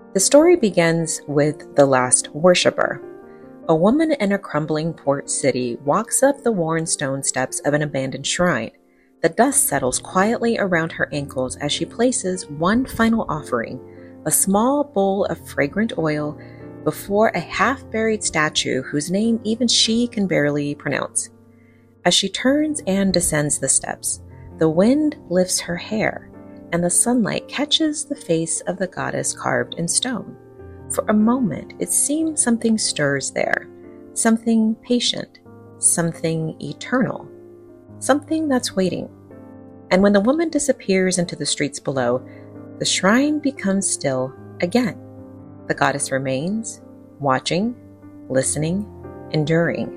The story begins with the last worshipper. A woman in a crumbling port city walks up the worn stone steps of an abandoned shrine. The dust settles quietly around her ankles as she places one final offering, a small bowl of fragrant oil, before a half-buried statue whose name even she can barely pronounce. As she turns and descends the steps, the wind lifts her hair, and the sunlight catches the face of the goddess carved in stone. For a moment, it seems something stirs there, something patient, something eternal, something that's waiting. And when the woman disappears into the streets below, the shrine becomes still again. The goddess remains, watching, listening, enduring,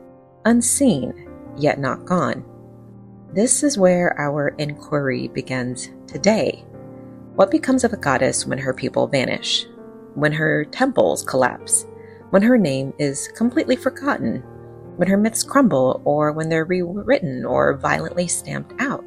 unseen, yet not gone. This is where our inquiry begins today. What becomes of a goddess when her people vanish? When her temples collapse? When her name is completely forgotten? When her myths crumble, or when they're rewritten or violently stamped out?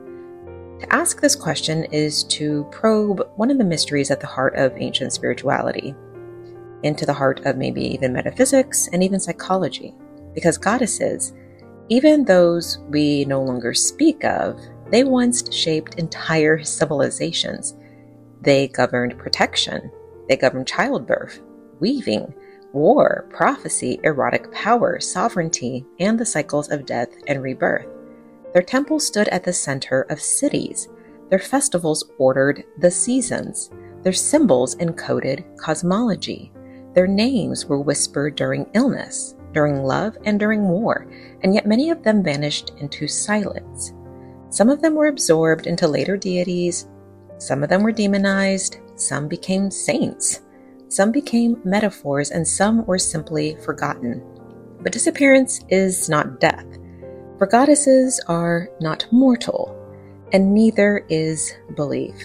To ask this question is to probe one of the mysteries at the heart of ancient spirituality, into the heart of maybe even metaphysics and even psychology, because goddesses, even those we no longer speak of, they once shaped entire civilizations. They governed protection. They governed childbirth, weaving, war, prophecy, erotic power, sovereignty, and the cycles of death and rebirth. Their temples stood at the center of cities. Their festivals ordered the seasons. Their symbols encoded cosmology. Their names were whispered during illness, during love, and during war, and yet many of them vanished into silence. Some of them were absorbed into later deities. Some of them were demonized. Some became saints. Some became metaphors, and some were simply forgotten. But disappearance is not death. For goddesses are not mortal, and neither is belief.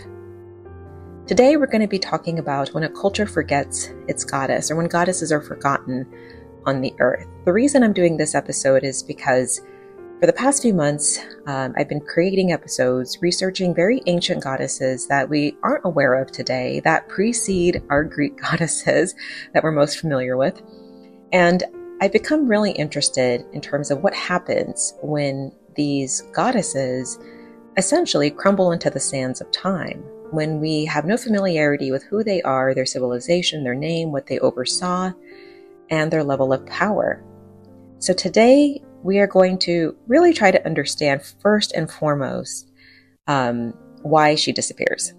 Today we're going to be talking about when a culture forgets its goddess, or when goddesses are forgotten on the earth. The reason I'm doing this episode is because for the past few months, I've been creating episodes researching very ancient goddesses that we aren't aware of today, that precede our Greek goddesses that we're most familiar with. And I've become really interested in terms of what happens when these goddesses essentially crumble into the sands of time, when we have no familiarity with who they are, their civilization, their name, what they oversaw, and their level of power. So today, we are going to really try to understand first and foremost why she disappears.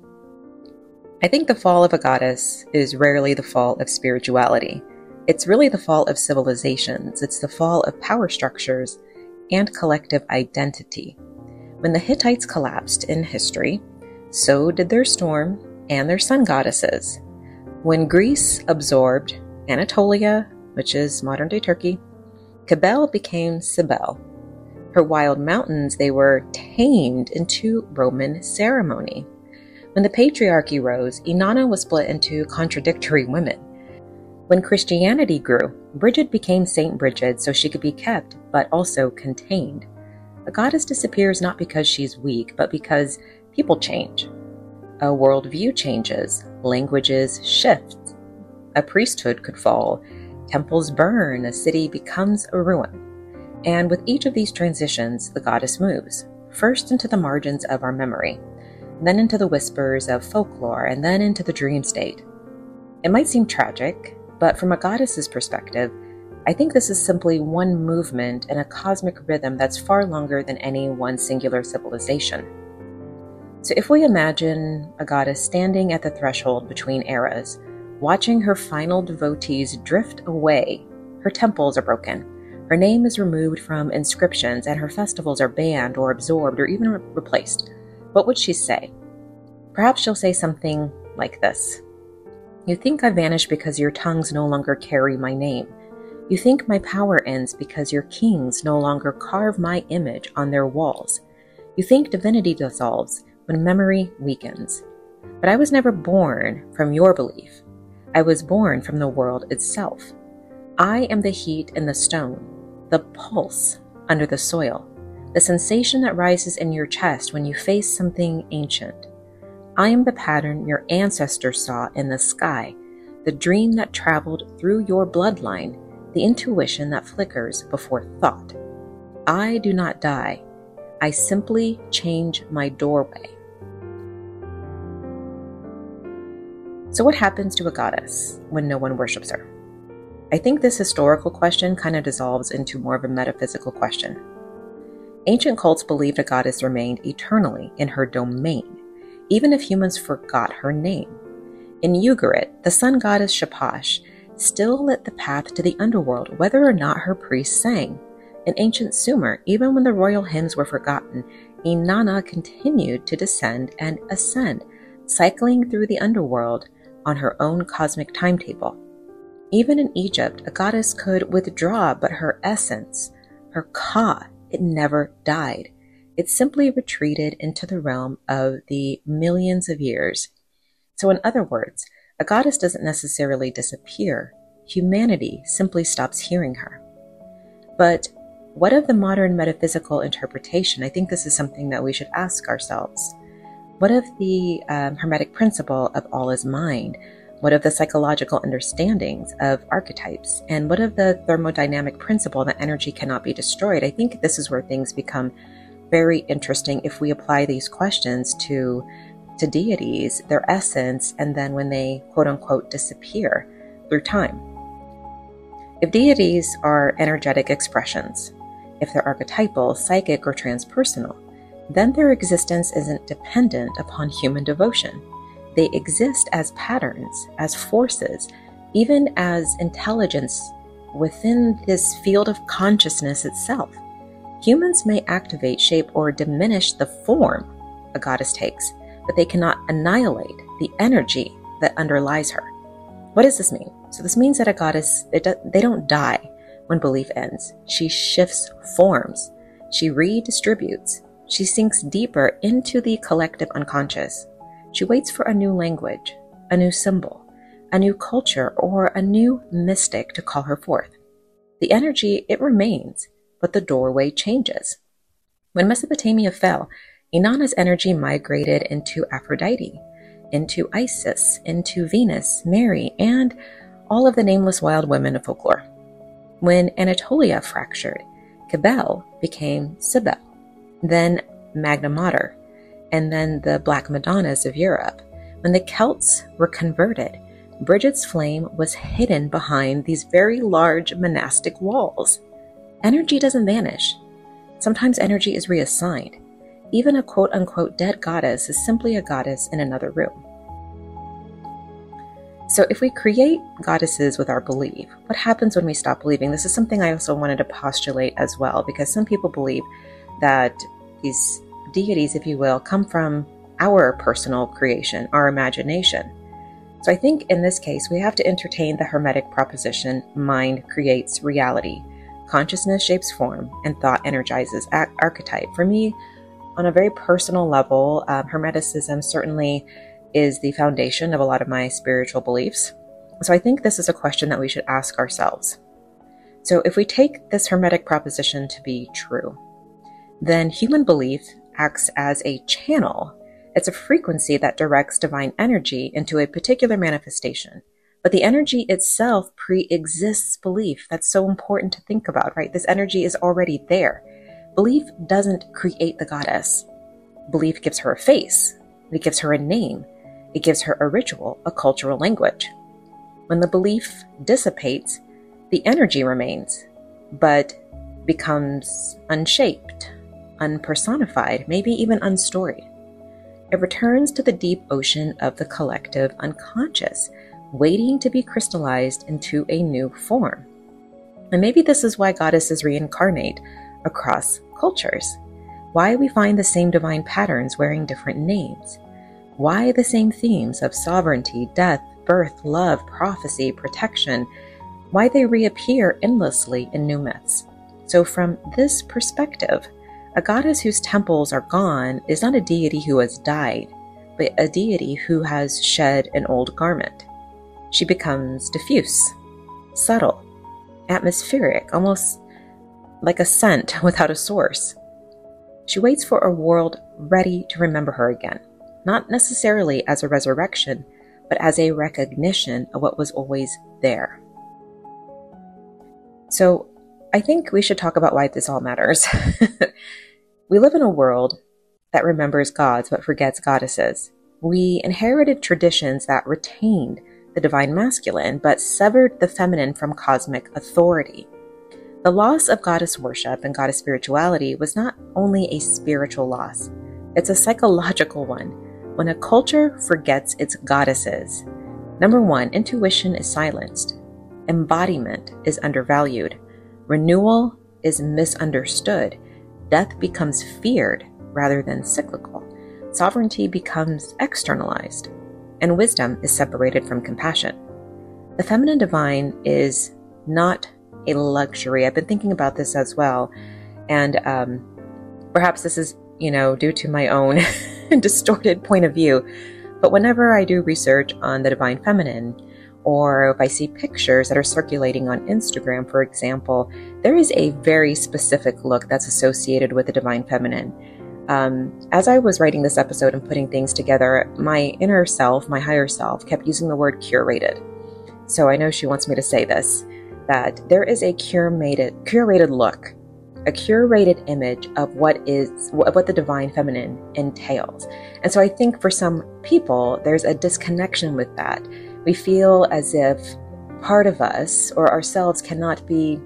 I think the fall of a goddess is rarely the fall of spirituality. It's really the fall of civilizations. It's the fall of power structures and collective identity. When the Hittites collapsed in history, so did their storm and their sun goddesses. When Greece absorbed Anatolia, which is modern-day Turkey, Cybele became Cybele. Her wild mountains, they were tamed into Roman ceremony. When the patriarchy rose, Inanna was split into contradictory women. When Christianity grew, Bridget became Saint Bridget so she could be kept, but also contained. A goddess disappears not because she's weak, but because people change. A worldview changes, languages shift, a priesthood could fall, temples burn, a city becomes a ruin. And with each of these transitions, the goddess moves, first into the margins of our memory, then into the whispers of folklore, and then into the dream state. It might seem tragic, but from a goddess's perspective, I think this is simply one movement in a cosmic rhythm that's far longer than any one singular civilization. So if we imagine a goddess standing at the threshold between eras, watching her final devotees drift away, her temples are broken, her name is removed from inscriptions, and her festivals are banned or absorbed or even replaced, what would she say? Perhaps she'll say something like this. You think I vanished because your tongues no longer carry my name. You think my power ends because your kings no longer carve my image on their walls. You think divinity dissolves when memory weakens. But I was never born from your belief. I was born from the world itself. I am the heat in the stone, the pulse under the soil, the sensation that rises in your chest when you face something ancient. I am the pattern your ancestors saw in the sky, the dream that traveled through your bloodline, the intuition that flickers before thought. I do not die. I simply change my doorway. So what happens to a goddess when no one worships her? I think this historical question kind of dissolves into more of a metaphysical question. Ancient cults believed a goddess remained eternally in her domain, even if humans forgot her name. In Ugarit, the sun goddess Shamash still lit the path to the underworld, whether or not her priests sang. In ancient Sumer, even when the royal hymns were forgotten, Inanna continued to descend and ascend, cycling through the underworld on her own cosmic timetable. Even in Egypt, a goddess could withdraw, but her essence, her Ka, it never died. It simply retreated into the realm of the millions of years. So in other words, a goddess doesn't necessarily disappear. Humanity simply stops hearing her. But what of the modern metaphysical interpretation? I think this is something that we should ask ourselves. What of the Hermetic principle of all is mind? What of the psychological understandings of archetypes? And what of the thermodynamic principle that energy cannot be destroyed? I think this is where things become very interesting if we apply these questions to deities, their essence, and then when they quote unquote disappear through time. If deities are energetic expressions, if they're archetypal, psychic, or transpersonal, then their existence isn't dependent upon human devotion. They exist as patterns, as forces, even as intelligence within this field of consciousness itself. Humans may activate, shape, or diminish the form a goddess takes, but they cannot annihilate the energy that underlies her. What does this mean? So this means that a goddess, they don't die when belief ends. She shifts forms. She redistributes. She sinks deeper into the collective unconscious. She waits for a new language, a new symbol, a new culture, or a new mystic to call her forth. The energy, it remains, but the doorway changes. When Mesopotamia fell, Inanna's energy migrated into Aphrodite, into Isis, into Venus, Mary, and all of the nameless wild women of folklore. When Anatolia fractured, Cybele became Cybele, then Magna Mater, and then the Black Madonnas of Europe. When the Celts were converted, Bridget's flame was hidden behind these very large monastic walls. Energy doesn't vanish. Sometimes energy is reassigned. Even a quote-unquote dead goddess is simply a goddess in another room. So if we create goddesses with our belief, what happens when we stop believing? This is something I also wanted to postulate as well, because some people believe that these deities, if you will, come from our personal creation, our imagination. So I think in this case, we have to entertain the Hermetic proposition, mind creates reality. Consciousness shapes form, and thought energizes archetype. For me, on a very personal level, Hermeticism certainly is the foundation of a lot of my spiritual beliefs. So I think this is a question that we should ask ourselves. So if we take this Hermetic proposition to be true, then human belief acts as a channel. It's a frequency that directs divine energy into a particular manifestation. But the energy itself pre-exists belief. That's so important to think about, right? This energy is already there. Belief doesn't create the goddess. Belief gives her a face. It gives her a name. It gives her a ritual, a cultural language. When the belief dissipates, the energy remains, but becomes unshaped, unpersonified, maybe even unstoried. It returns to the deep ocean of the collective unconscious, waiting to be crystallized into a new form. And maybe this is why goddesses reincarnate across cultures, why we find the same divine patterns wearing different names, why the same themes of sovereignty, death, birth, love, prophecy, protection, why they reappear endlessly in new myths. So from this perspective, a goddess whose temples are gone is not a deity who has died, but a deity who has shed an old garment. She becomes diffuse, subtle, atmospheric, almost like a scent without a source. She waits for a world ready to remember her again. not necessarily as a resurrection, but as a recognition of what was always there. So I think we should talk about why this all matters. We live in a world that remembers gods but forgets goddesses. We inherited traditions that retained the divine masculine but severed the feminine from cosmic authority. The loss of goddess worship and goddess spirituality was not only a spiritual loss, it's a psychological one. When a culture forgets its goddesses, number one, intuition is silenced, embodiment is undervalued, renewal is misunderstood, death becomes feared rather than cyclical, sovereignty becomes externalized, and wisdom is separated from compassion. The feminine divine is not a luxury. I've been thinking about this as well, and perhaps this is, due to my own distorted point of view, but whenever I do research on the divine feminine, or if I see pictures that are circulating on Instagram, for example, there is a very specific look that's associated with the divine feminine. As I was writing this episode and putting things together, my inner self, my higher self, kept using the word curated. So I know she wants me to say this, that there is a curated look, a curated image of what the divine feminine entails. And so I think for some people, there's a disconnection with that. We feel as if part of us or ourselves cannot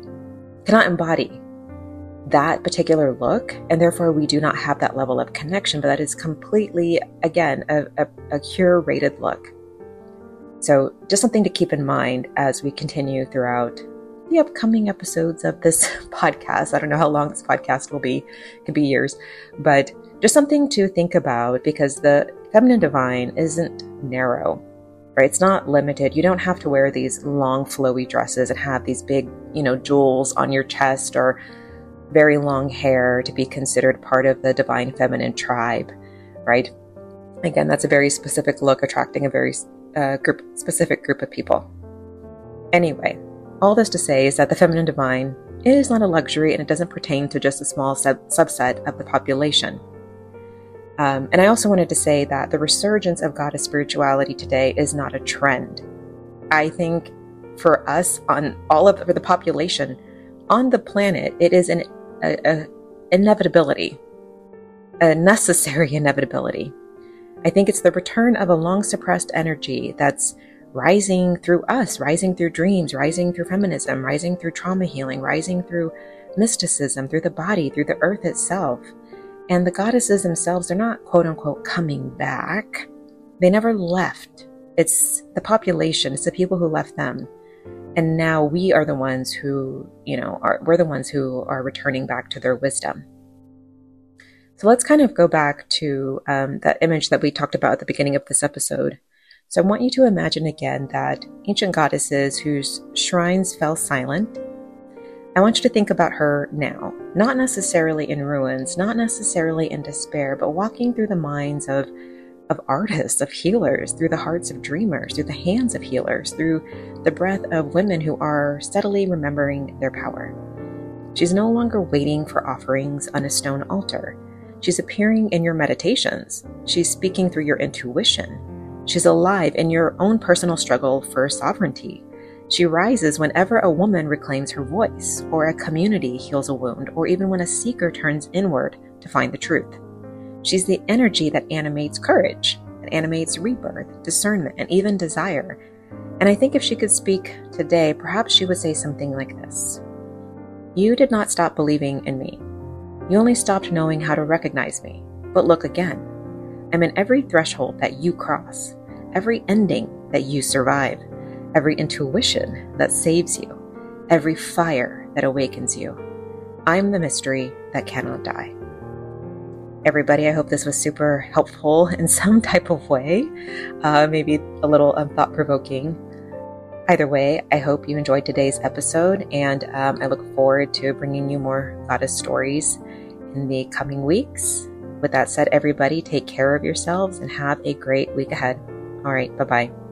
embody that particular look, and therefore we do not have that level of connection, but that is completely, again, a curated look. So just something to keep in mind as we continue throughout the upcoming episodes of this podcast. I don't know how long this podcast will be. It could be years, but just something to think about, because the feminine divine isn't narrow, right? It's not limited. You don't have to wear these long flowy dresses and have these big, jewels on your chest or very long hair to be considered part of the divine feminine tribe, right? Again, that's a very specific look, attracting a very specific group of people. Anyway, all this to say is that the feminine divine is not a luxury, and it doesn't pertain to just a small subset of the population. And I also wanted to say that the resurgence of goddess spirituality today is not a trend. I think for us, for the population on the planet, it is an inevitability, a necessary inevitability. I think it's the return of a long suppressed energy that's rising through us, rising through dreams, rising through feminism, rising through trauma healing, rising through mysticism, through the body, through the earth itself. And the goddesses themselves are not, quote unquote, coming back. They never left. It's the population, it's the people who left them. And now we are the ones who, we're the ones who are returning back to their wisdom. So let's kind of go back to that image that we talked about at the beginning of this episode. So I want you to imagine again that ancient goddesses whose shrines fell silent. I want you to think about her now, not necessarily in ruins, not necessarily in despair, but walking through the minds of artists, of healers, through the hearts of dreamers, through the hands of healers, through the breath of women who are steadily remembering their power. She's no longer waiting for offerings on a stone altar. She's appearing in your meditations. She's speaking through your intuition. She's alive in your own personal struggle for sovereignty. She rises whenever a woman reclaims her voice, or a community heals a wound, or even when a seeker turns inward to find the truth. She's the energy that animates courage, that animates rebirth, discernment, and even desire. And I think if she could speak today, perhaps she would say something like this: "You did not stop believing in me. You only stopped knowing how to recognize me. But look again. I'm in every threshold that you cross, every ending that you survive, every intuition that saves you, every fire that awakens you. I'm the mystery that cannot die." Everybody, I hope this was super helpful in some type of way, maybe a little thought-provoking. Either way, I hope you enjoyed today's episode, and I look forward to bringing you more goddess stories in the coming weeks. With that said, everybody, take care of yourselves and have a great week ahead. All right, bye-bye.